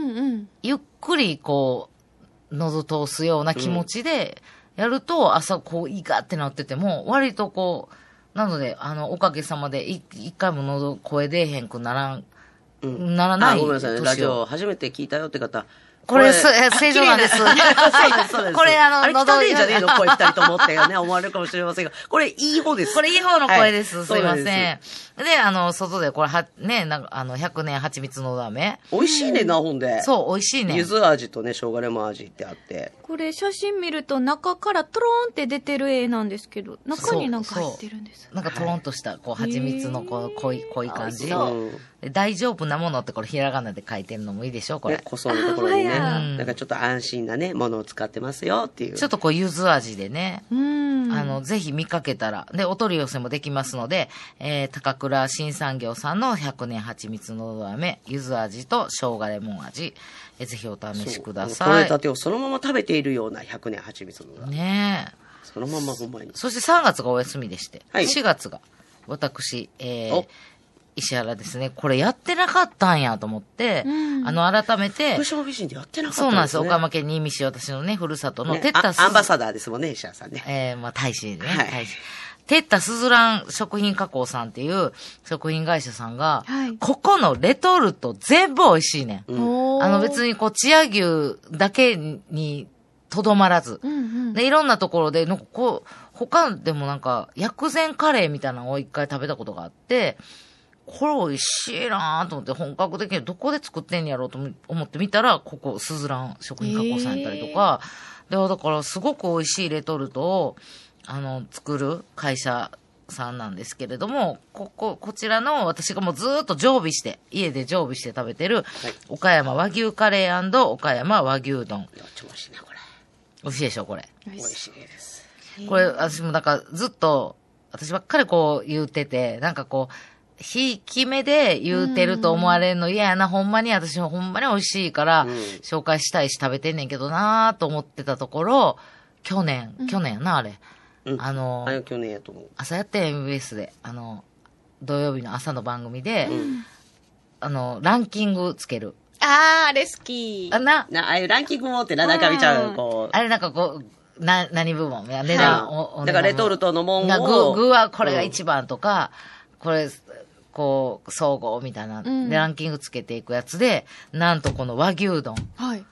こう、喉通すような気持ちでやると、朝こう、イガってなってても、割とこう、なので、おかげさまで一回も喉声出えへんくならない。 あ、ごめんなさいね。ラジ年をオ初めて聞いたよって方。 これ正常なんです。 そうです、そうです。 これあれ喉汚ねえじゃねえの声二人と思ってね、思われるかもしれませんが、これいい方です。 これいい方の声です。 はいすいません。 そうで、外でこれね、100年蜂蜜のど飴。 美味しいねんな、ほんで。 そう、美味しいね。 柚子味とね、生姜レモン味ってあって。 これ写真見ると中からトローンって出てる絵なんですけど、中になんか入ってるんです。 なんかトロンとした、こう、蜂蜜のこう、濃い感じ。 うん。 で大丈夫なものってこれひらがなで書いてるのもいいでしょこれ。 ね、こそのところにね、 あほんまやなんかちょっと安心なね、ものを使ってますよっていう。 ちょっとこう、柚子味でね。 うん。 ぜひ見かけたら。で、お取り寄せもできますので、高倉新産業さんの100年蜂蜜のど飴、柚子味と生姜レモン味、ぜひお試しください。 取れたてをそのまま食べているような100年蜂蜜のだ。 ねえ。 そのままほんまに。 そして3月がお休みでして、 はい 4月が、私、 お石原ですね、これやってなかったんやと思って、 うん改めて福、島美人でやってなかったそうなんですよ、岡ね。 山県新見市、私のね、ふるさとの、 ねテッタスアンバサダーですもんね、石原さんね。 大使ね、 はい大使。テッタスズラン食品加工さんっていう食品会社さんが、 はいここのレトルト全部美味しいねん。 おー別にこう、千屋牛だけにとどまらず、 うんうん。 で、いろんなところで、なんかこう、他でもなんか、薬膳カレーみたいなのを一回食べたことがあって、これ美味しいなぁと思って、本格的にどこで作ってんやろうと思ってみたら、ここ、スズラン食品加工さんやったりとか、で、だからすごく美味しいレトルトを、作る会社さんなんですけれども、こちらの私がもうずーっと常備して、家で常備して食べてる、岡山和牛カレー&岡山和牛丼。 どっちも美味しいね、これ。 美味しいでしょ、これ。 美味しいです。 これ、私もなんかずっと、私ばっかりこう言うてて、なんかこう、ひいき目で言うてると思われるの嫌やな、ほんまに、私ほんまに美味しいから、 うん紹介したいし食べてんねんけどなぁと思ってたところ、去年やな、あれ。 うん。あれ去年やと思う。 朝やって MBS で、土曜日の朝の番組で、ランキングつける。 あれ好き。 ああいうランキングもってな、中見ちゃう、こう。 あれなんかこう、何部門値段、 だからレトルトのもんを。 具はこれが一番とか、これ、こう、総合みたいな、 んで、ランキングつけていくやつで、なんとこの和牛丼、 はい。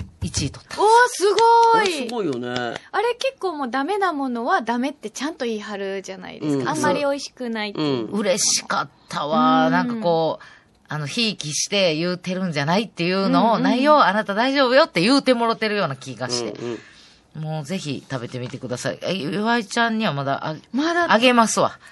1位取った。 おー、すこごれすい。 ごいよね。 あれ結構もうダメなものはダメってちゃんと言い張るじゃないですか。 うんあんまり美味しくないってういう。 ん。 嬉しかったわ。なんかこう、ひいきして言うてるんじゃないっていうのを、内容あなた大丈夫よって言うてもろてるような気がして。 うんもうぜひ食べてみてください。岩井ちゃんにはまだまだあげますわ。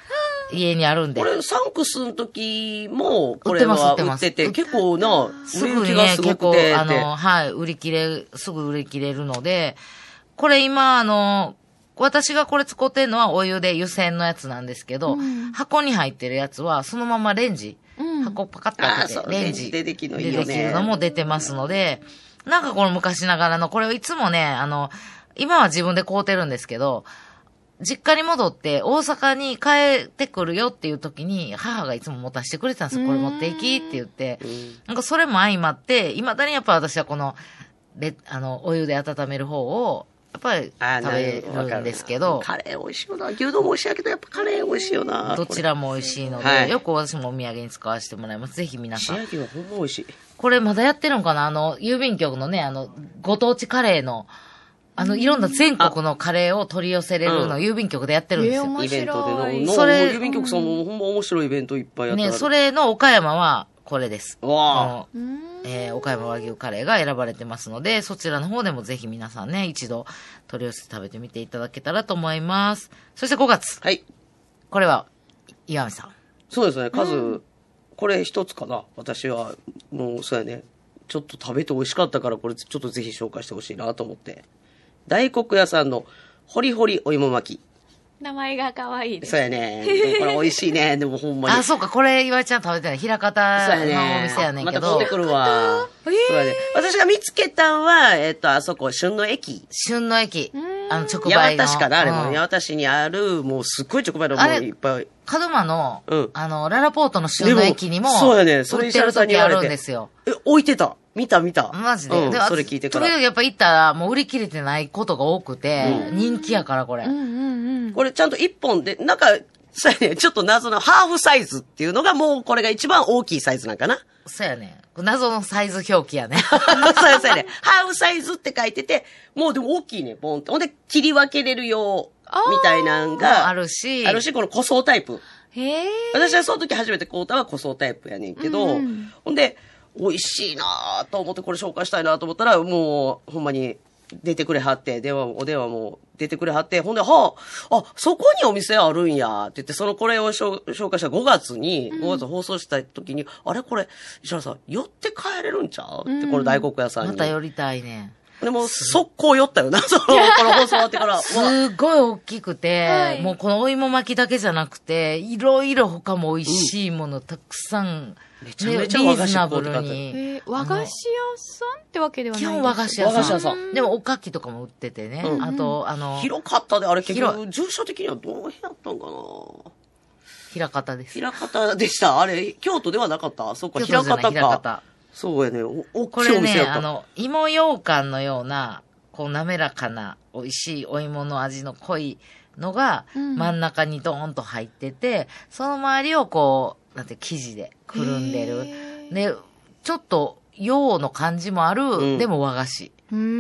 家にあるんで。 これ、サンクスの時も、これは売ってて、結構な、 すぐにね、 売れ行きがす結構、 ごくて、 はい、すぐ売り切れるので、これ今、私がこれ使ってんのはお湯で湯煎のやつなんですけど、箱に入ってるやつは、そのままレンジ、箱パカッと開けて、レンジでできるのいいよね。 でできるのも出てますので、なんかこの昔ながらの、これをいつもね、今は自分で買うてるんですけど、実家に戻って大阪に帰ってくるよっていう時に母がいつも持たせてくれてたんですよ。これ持っていきって言って。なんかそれも相まって、未だにやっぱ私はこの、お湯で温める方を、やっぱり食べるんですけど。 カレー美味しいよな。牛丼も美味しいけど、やっぱカレー美味しいよな。 どちらも美味しいので、 はい、 よく私もお土産に使わせてもらいます。ぜひ皆さん。 石焼きはほんま美味しい。 これまだやってるのかな郵便局のね、ご当地カレーの、いろんな全国のカレーを取り寄せれるのを郵便局でやってるんですよ。 面白い。 イベントでの。 それ、 郵便局さんもほんま面白いイベントいっぱいやってる。 ね、それの岡山はこれです。 わ岡山和牛カレーが選ばれてますので、そちらの方でもぜひ皆さんね、一度取り寄せて食べてみていただけたらと思います。そして5月。 はい。 これは、岩見さん。 そうですね、数、これ一つかな。私は、もう、そうやね。ちょっと食べて美味しかったから、これちょっとぜひ紹介してほしいなと思って。大黒屋さんのホリホリお芋巻き。 名前が可愛いです。 そうやね。でもこれ美味しいね。でもほんまに。 あ、そうか、これ岩井ちゃん食べてない。平方のお店やねんけど。 また買ってくるわ。そうやね。私が見つけたんは、あそこ、旬の駅。 旬の駅。直売の。 八幡市かなあれも。八幡市にある、もうすっごい直売のもういっぱい。 門真の、ララポートの旬の駅にも、 そうやね。それ売ってる時あるんですよ。 置いてた。見た。 マジで。 それ聞いてから。 時々やっぱ行ったら、もう売り切れてないことが多くて、人気やからこれ。 これちゃんと1本で、なんか、そうやね、ちょっと謎のハーフサイズっていうのがもうこれが一番大きいサイズなんかな。 そうやね。謎のサイズ表記やね。 そうやね。ハーフサイズって書いてて、もうでも大きいね、ポンって。ほんで、切り分けれるよう、みたいなんが。 あるし、 この個装タイプ。 へー。 私はその時初めて買うたは個装タイプやねんけど、ほんで、美味しいなぁと思ってこれ紹介したいなと思ったら、もう、ほんまに出てくれはって、お電話も出てくれはって、ほんで、そこにお店あるんや、って言って、これを紹介した5月放送した時に、あれこれ、石原さん、寄って帰れるんちゃうって、この大黒屋さんに。 また寄りたいね。 でも、速攻寄ったよな、この放送終わってから。 すごい大きくて、もうこのお芋巻きだけじゃなくて、いろいろ他も美味しいものたくさん、 めちゃめちゃ和菓子リーズナブルに。 和菓子屋さんってわけではないですか？ 基本和菓子屋さん。でもおかきとかも売っててね。あと、 広かったで、あれ結局、住所的にはどの辺やったんかな？ 平方です。 平方でした。あれ、京都ではなかった？そうか、平方か。 平方。 そうやね。大きいお店やった。これね、芋羊羹のような、こう滑らかな美味しいお芋の味の濃いのが真ん中にドーンと入ってて、その周りをこう、なんて生地でくるんでる。で、ちょっと洋の感じもある、でも和菓子。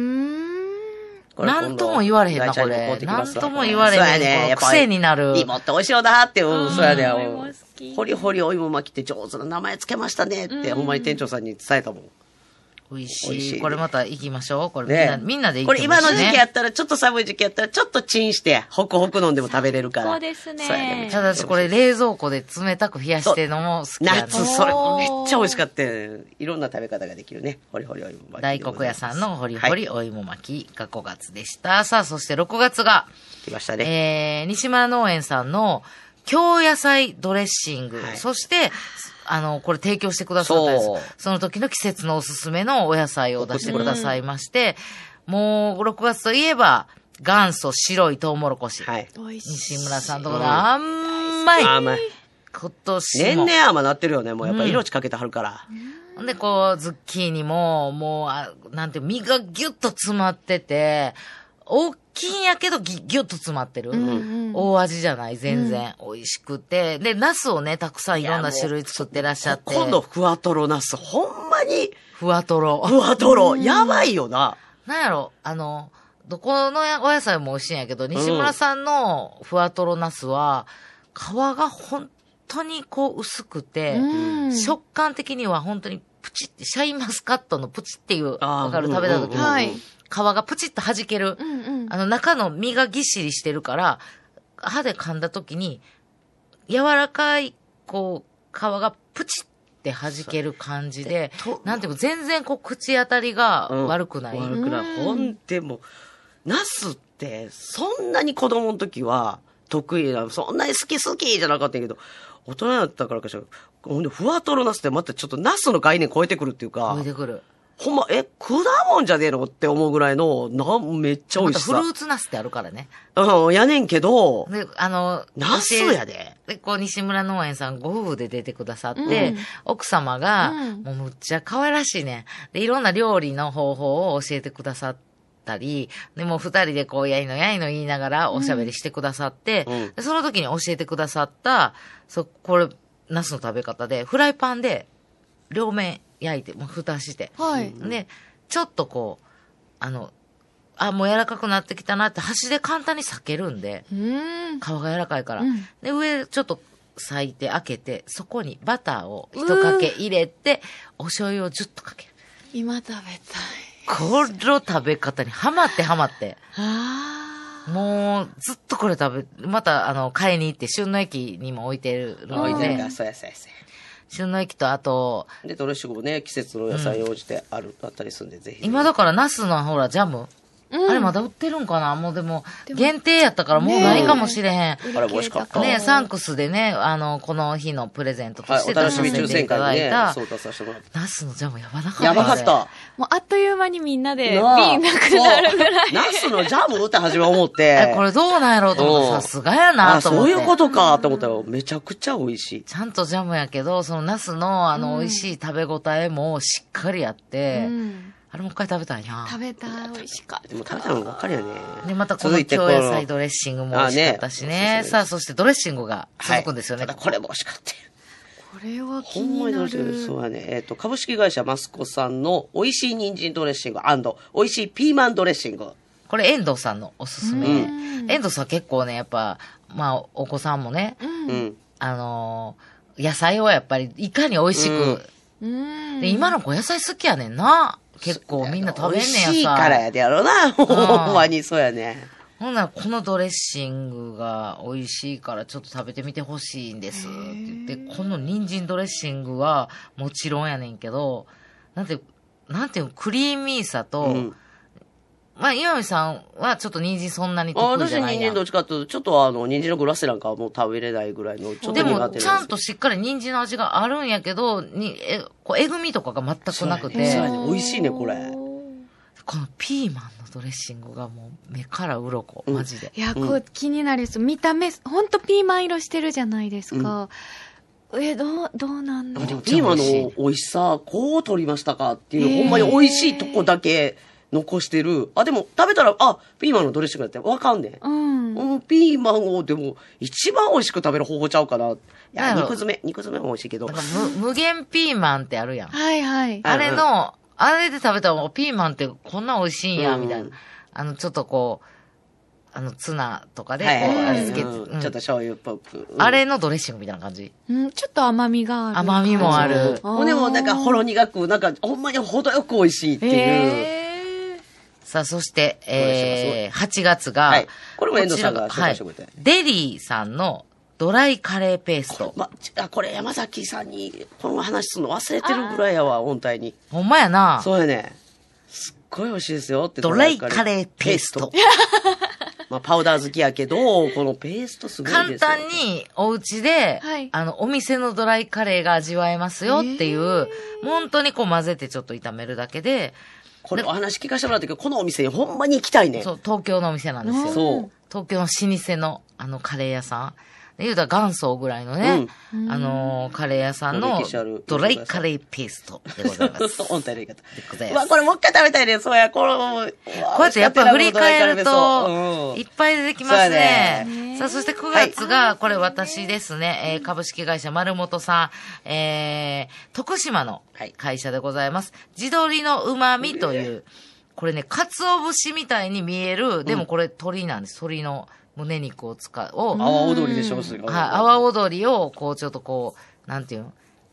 なんとも言われへんな、これ。なんとも言われへん。ね、この癖になる。 芋って美味しいよなって、そうやね。ホリホリお芋巻きって上手な名前つけましたねって、ほんまに店長さんに伝えたもん。 美味しい。これまた行きましょう。これみんなで行きましょう。 これ今の時期やったら、ちょっと寒い時期やったら、ちょっとチンして、ホクホク飲んでも食べれるから。 そうですね。 ただしこれ冷蔵庫で冷たく冷やしてのも好きやね。 夏、それめっちゃ美味しかった。いろんな食べ方ができるね。ホリホリお芋巻き。 大黒屋さんのホリホリお芋巻きが5月でした。さあ、そして6月が。 来ましたね。 西村農園さんの京野菜ドレッシング。そして、これ提供してくださったんです。その時の季節のおすすめのお野菜を出してくださいまして、もう6月といえば、元祖白いトウモロコシ。はい。西村さんところ甘い。 甘い。 今年も。 年々甘なってるよね。もうやっぱ命かけてはるから。 ほんで、こう、ズッキーニも、もう、なんて、身がギュッと詰まってて、大きいんやけどギュッと詰まってる。大味じゃない、全然。美味しくて。で、ナスをね、たくさんいろんな種類作ってらっしゃって。 今度、ふわとろナス、ほんまに。 ふわとろ。 ふわとろ。やばいよな。 なんやろ、どこのお野菜も美味しいんやけど、西村さんのふわとろナスは、皮が本当にこう薄くて、食感的には本当にプチって、シャインマスカットのプチっていう、わかる食べた時に。皮がプチッと弾ける。中の身がぎっしりしてるから、歯で噛んだ時に、 柔らかい、こう、皮がプチって弾ける感じで、なんていうか、全然こう、口当たりが悪くない。 悪くない。ほんでも、ナスって、そんなに子供の時は、得意な、そんなに好きじゃなかったんやけど、大人だったからかしら、ほんで、ふわとろナスってまたちょっとナスの概念超えてくるっていうか、 超えてくる。 ほんま、果物じゃねえのって思うぐらいの、めっちゃ美味しさ。 またフルーツナスってあるからね。 うん、やねんけど、 で、 ナスやで。 で、こう、西村農園さんご夫婦で出てくださって、奥様が、もうむっちゃ可愛らしいね。で、いろんな料理の方法を教えてくださったり、でも二人でこう、やいの言いながらおしゃべりしてくださって、でその時に教えてくださった、これ、ナスの食べ方で、フライパンで、両面焼いて、もう蓋して。 はい。 で、ちょっとこう、もう柔らかくなってきたなって箸で簡単に裂けるんで、皮が柔らかいから。で、上ちょっと裂いて開けて、そこにバターを一かけ入れて、お醤油をジュッとかける。 今食べたい。 この食べ方にハマって。もう、ずっとこれまた、買いに行って、旬の駅にも置いてるので、 そうや。 旬の駅と、あと、 で、ドレッシングもね、季節の野菜に応じてあったりするんで、ぜひ。 今だからナスのほら、ジャム、あれまだ売ってるんかなもうでも、限定やったからもうないかもしれへん。 あれ美味しかった。 ね、サンクスでね、この日のプレゼントとして出させていただいた、ナスのジャムやばなかった。 やばかった。 もうあっという間にみんなで瓶なくなるぐらい。 ナスのジャムって初め思って。 これどうなんやろうと思って、さすがやなと思って。 そういうことかと思ったらめちゃくちゃ美味しい。 ちゃんとジャムやけど、そのナスの美味しい食べ応えもしっかりあって、あれもう一回食べたいな。 食べたい。美味しかった。 でも食べたのばっかりやね。 で、またこの京野菜ドレッシングも美味しかったしね。さあ、そしてドレッシングが続くんですよね。 これも美味しかったよ。 これは気になる。 そうやね。株式会社マスコさんの美味しい人参ドレッシング&美味しいピーマンドレッシング。 これ遠藤さんのおすすめ。遠藤さん結構ね、やっぱ、まあ、お子さんもね、野菜をやっぱりいかに美味しく。で、今の子野菜好きやねんな。結構みんな食べんねんやさ。 美味しいからやでやろな。ほんまにそうやね。 ほんならこのドレッシングが美味しいからちょっと食べてみてほしいんですって言って、この人参ドレッシングはもちろんやねんけど、なんていうの、クリーミーさと、まあ、岩見さんはちょっと人参そんなに得意じゃないやん。 私人参どっちかっていうと、ちょっと人参のグラスなんかはもう食べれないぐらいの、ちょっと苦手でも、ちゃんとしっかり人参の味があるんやけど、えぐみとかが全くなくて。 そうやね。美味しいね、これ。 このピーマンのドレッシングがもう目から鱗、マジで。 いや、こう気になるです。見た目、ほんとピーマン色してるじゃないですか。どうなんの？ でもピーマンの美味しさ、こう取りましたかっていう、ほんまに美味しいとこだけ残してる。でも食べたら、ピーマンのドレッシングだってわかんねん。ピーマンをでも一番美味しく食べる方法ちゃうかな。いや、肉詰めも美味しいけど。 無限ピーマンってあるやん。 はいはい。 あれで食べたらピーマンってこんな美味しいんや、みたいな。ちょっとこう、ツナとかで、味付けて、 ちょっと醤油っぽく。 あれのドレッシングみたいな感じ。 ちょっと甘みがある。 甘みもある。 でもなんかほろ苦く、なんかほんまに程よく美味しいっていう。 さあ、そして、8月が、 これも遠藤さんが紹介してくれて。 デリーさんのドライカレーペースト。 これ山崎さんにこの話するの忘れてるぐらいやわ、本体に。 ほんまやな。 そうやね。すっごい美味しいですよって。 ドライカレーペースト。 パウダー好きやけど、このペーストすごいですよ。 簡単にお家で、お店のドライカレーが味わえますよっていう、本当にこう混ぜてちょっと炒めるだけで。 これお話聞かせてもらったけど、このお店にほんまに行きたいね。 そう、東京のお店なんですよ。 そう。 東京の老舗のカレー屋さん。言うたら元祖ぐらいのね、カレー屋さんのドライカレーペーストでございます。 本体の言い方。 でございます。 これもう一回食べたいね。そうや、こうやってやっぱ振り返ると、いっぱい出てきますね。さあ、そして9月が、これ私ですね、株式会社丸本さん、徳島の会社でございます。地鶏の旨味という、これね、鰹節みたいに見える、でもこれ鶏なんです。鶏の胸肉を阿波踊りでしょ、それが。はい、阿波踊りを、こう、ちょっとこう、なんていうの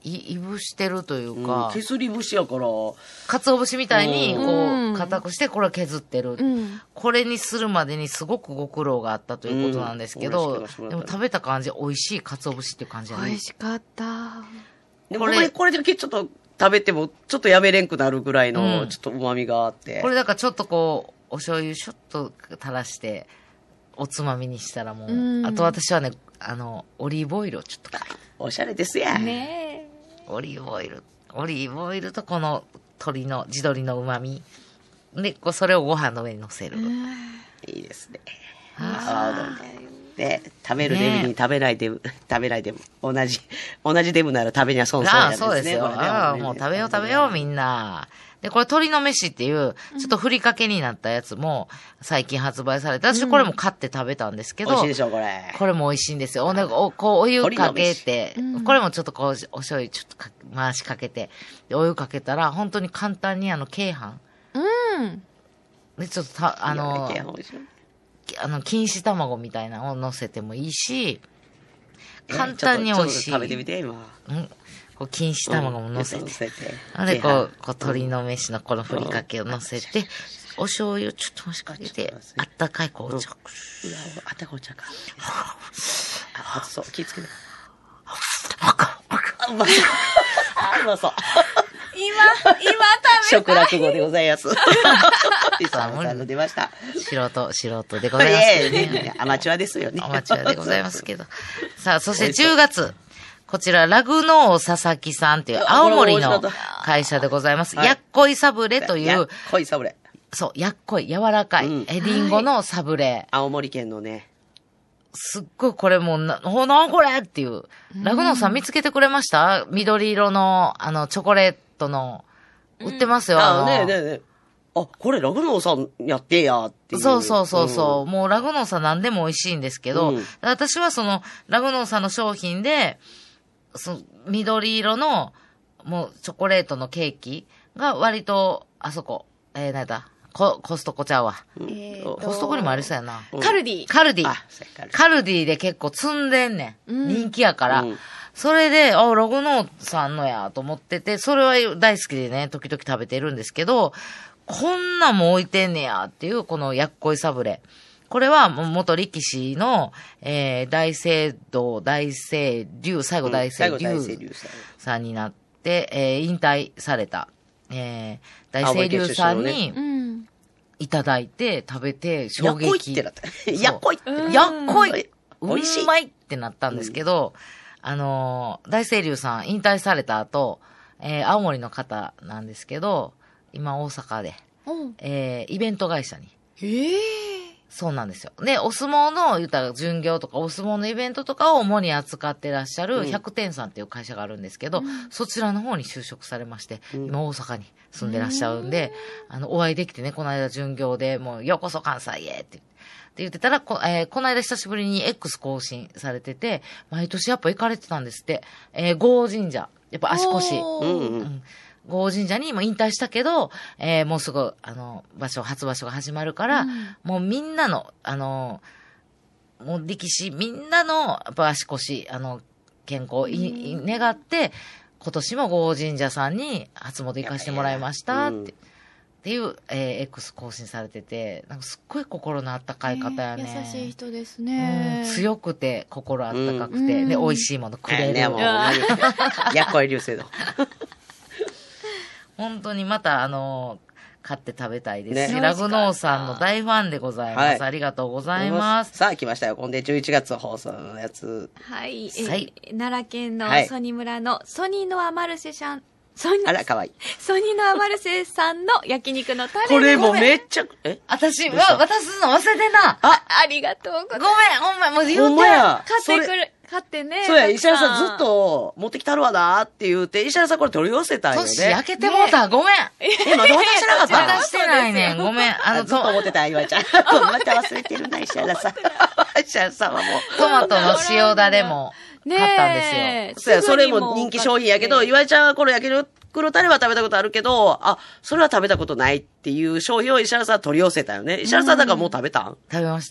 いぶしてるというか、 削り節やから、 鰹節みたいに、 うん硬くして、これは削ってる。 うん。 これにするまでにすごくご苦労があったということなんですけど、 うんでも食べた感じ、美味しい鰹節っていう感じじゃない美味しかった。 でもこれだけちょっと食べても、ちょっとやめれんくなるぐらいの、ちょっと旨味があって。 これだからちょっとこう、お醤油ちょっと垂らして、おつまみにしたらもう、 うんあと私はね、オリーブオイルをちょっとおしゃれですやん。 ねオリーブオイルとこの地鶏の旨味。で、それをご飯の上に乗せる。 いいですね。 あで、食べるデブに食べないデブ、同じデブなら食べにゃ損そうやですね。 そうですよ。 これねもう食べよう、みんな。で、これ鶏の飯っていう、ちょっとふりかけになったやつも最近発売されて、私これも買って食べたんですけど、 美味しいでしょ、これ。 これも美味しいんですよ。お湯かけて、これもちょっとこう、お醤油ちょっと回しかけて、でお湯かけたら、本当に簡単に鶏飯。 うん。 で、ちょっと錦糸卵みたいなのを乗せてもいいし、簡単に美味しい。 食べてみて、今。 こう錦糸卵も乗せて。で、鶏の飯のこのふりかけを乗せて、お醤油ちょっと回しかけて、あったかい紅茶。 あったかい紅茶か。熱そう。気ぃつけて。うまそう。 今食べ食落語でございます。リサムさんの出ました。 素人でございますけどね。 アマチュアですよね。 アマチュアでございますけど。さあ、そして10月。こちら、ラグノー佐々木さんっていう青森の会社でございます。やっこいサブレという。やっこいサブレ。 そう、やっこい、柔らかい、リンゴのサブレ。 青森県のね。 すっごいこれもうなんこれっていう。ラグノーさん見つけてくれました？緑色の、チョコレートの、売ってますよ。 ね。あ、これラグノーさんやってやっていう。 そう。もうラグノーさん何でも美味しいんですけど、私はその、ラグノーさんの商品で、緑色の、もうチョコレートのケーキが割と、あそこ、なんだ、コストコちゃうわ。コストコにもありそうやな。 カルディ。 カルディで結構積んでんねん。人気やから。それで、ラグノーさんのやと思ってて、それは大好きでね、時々食べてるんですけど、こんなんも置いてんねやっていう、このやっこいサブレ。これは元力士の、大聖龍さんになって、引退された、大聖龍さんに、いただいて、食べて、衝撃。 やっこいってなった。 やっこい。 美味しい。 うまいってなったんですけど、大聖龍さん引退された後、青森の方なんですけど、今大阪で、イベント会社に。そうなんですよ。で、お相撲の、言ったら巡業とか、お相撲のイベントとかを主に扱ってらっしゃる百天さんっていう会社があるんですけど、そちらの方に就職されまして、今大阪に住んでらっしゃるんで、お会いできてね、この間巡業で、もう、ようこそ関西へって言ってたら、この間久しぶりに X 更新されてて、毎年やっぱ行かれてたんですって。郷神社。やっぱ足腰。郷神社に今引退したけど、もうすぐ、初場所が始まるから、もうみんなの、もう力士、みんなの、やっぱ足腰、健康を願って、今年も郷神社さんに初詣行かせてもらいましたっていう、X 更新されてて、なんかすっごい心のあったかい方やね。 優しい人ですね。 強くて、心あったかくて、で、美味しいものくれる。 ね、もう、やっこい流星の。 本当にまた、買って食べたいですし、ラグノーさんの大ファンでございます。ありがとうございます。 さあ、来ましたよ。今度11月放送のやつ。 はい。奈良県のソニ村のソニーノアマルセさん。 あら、かわいい。 ソニーノアマルセさんの焼肉のタレ。 これもめっちゃ、 私すの忘れてな。 ありがとうございます。 ごめん、もう言うて。 買ってね。 そうや、石原さんずっと持ってきたるわなーって言うて、石原さんこれ取り寄せたんよね。 年焼けてもうた。ごめん。 まだ渡してなかった渡してないねん。ごめん。 ずっと思ってた、岩ちゃん。また忘れてるな、石原さん。石原さんはもう。 トマトの塩だれも買ったんですよ。 そうや、それも人気商品やけど、岩ちゃんはこれ焼肉タレは食べたことあるけど、それは食べたことないっていう商品を石原さん取り寄せたよね。石原さんだからもう食べたん？ 食べました。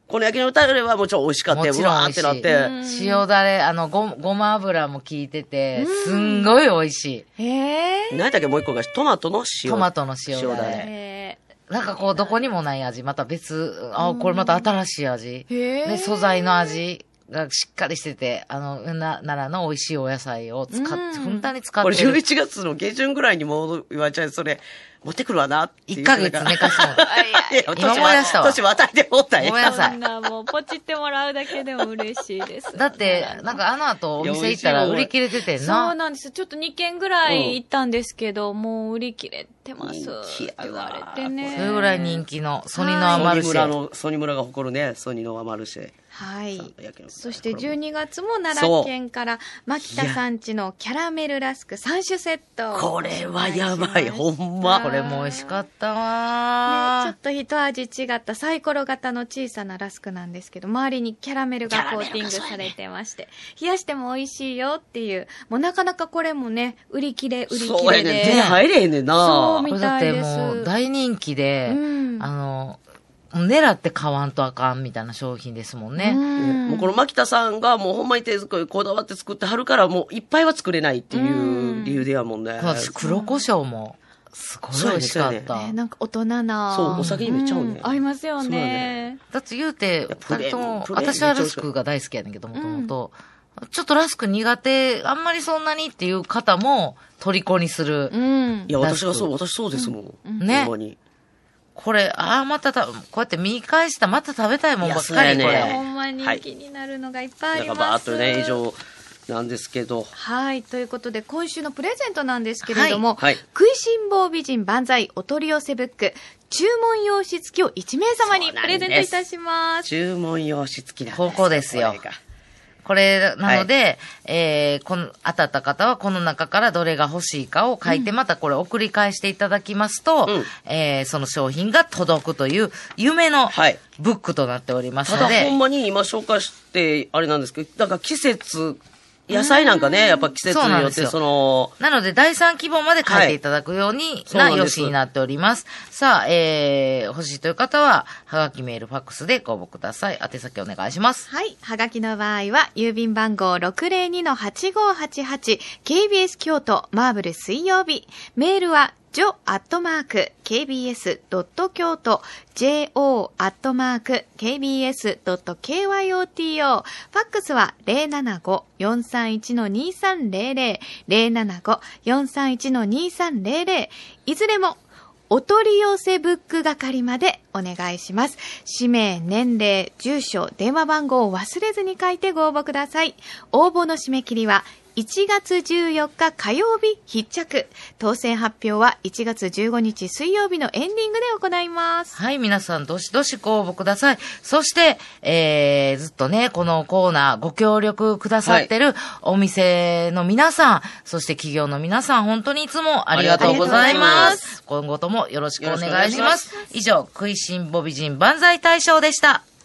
この焼きのタレはもちろん美味しかったよ。 もちろんうわーってなって。 塩だれ、ごま油も効いてて、すんごい美味しい。 何だっけもう一個がトマトの塩。 トマトの塩だれ。なんかこう、どこにもない味、また別、これまた新しい味。で、素材の味がしっかりしてて、奈良の美味しいお野菜をふんだんに使ってこれる。 11月の下旬ぐらいにもう言われちゃう、それ、持ってくるわなっていう。 1ヶ月寝かすの。今思い出したわ。 年渡りでもったんや。 ごめんなさいそんなもうポチってもらうだけでも嬉しいです。 だって、なんか後お店行ったら売り切れててんそうな。 なんです。ちょっと2軒ぐらい行ったんですけど、もう売り切れてます人気ってやな言われてね。 それぐらい人気のソニのアマルシェ。 ソニ村が誇るね、ソニのアマルシェ。 はいさんの焼きの。 そして12月も奈良県から、牧田さんちのキャラメルラスク3種セットをこれはやばい、ほんま。 これも美味しかったね、ちょわっと一味違ったサイコロ型の小さなラスクなんですけど、周りにキャラメルがコーティングされてまして、冷やしても美味しいよっていう、もうなかなかこれもね、売り切れそうやねん。 で。 手入れへんねんな。 そうみこれだってたいです。 もう大人気で、 うん狙って買わんとあかんみたいな商品ですもんね。 もうこの牧田さんがもうほんまに手作りこだわって作ってはるからもういっぱいは作れないっていう理由でやもんね。 私黒胡椒もすごい美味しかった。 なんか大人な。 そう、お酒にめっちゃ合うね。 合いますよそうやねね。 だって言うて、 プレーン二人とも、 プレーン私はラスクが大好きやねんけど、もともと。ちょっとラスク苦手、あんまりそんなにっていう方も虜にする。 いや、私そうですもん。 ねほんまに。 これ、またこうやって見返したらまた食べたいもんばっかり、 いやそうやねこれ。 ほんまに気になるのがいっぱいあなんかります。 バーっとね、以上なんですけど。 はい。ということで、今週のプレゼントなんですけれども、 はい食いしん坊美人万歳お取り寄せブック、注文用紙付きを1名様にプレゼントいたします。 注文用紙付きなんです。 ここですよこれがこれ、なので、当たった方はこの中からどれが欲しいかを書いて、またこれ送り返していただきますと、その商品が届くという夢のはいブックとなっておりますたので、 だほんまに今紹介して、あれなんですけど、なんか季節、野菜なんかね、やっぱ季節によってそうなんですなので、第3希望まで書いていただくように、 そうなんです用紙になっております。さあ、欲しいという方は、はがきメール、ファックスでご応募ください。宛先お願いします。 はい。はがきの場合は、郵便番号 602-8588、KBS 京都マーブル水曜日。メールは、jo@kbs.kyoto jo@kbs.kyoto ファックスは 075-431-2300 075-431-2300いずれもお取り寄せブック係までお願いします。氏名、年齢、住所、電話番号を忘れずに書いてご応募ください。応募の締め切りは1月14日火曜日必着。当選発表は1月15日水曜日のエンディングで行います。 はい、皆さんどしどしご応募ください。そして、ずっとね、このコーナーご協力くださってるお店の皆さん、そして企業の皆さん、本当にいつもありがとうございま。 ありがとうございます今後ともよろしくお願いしよろしくお願いしま。 ます以上、食いしん坊美人万歳大賞でした。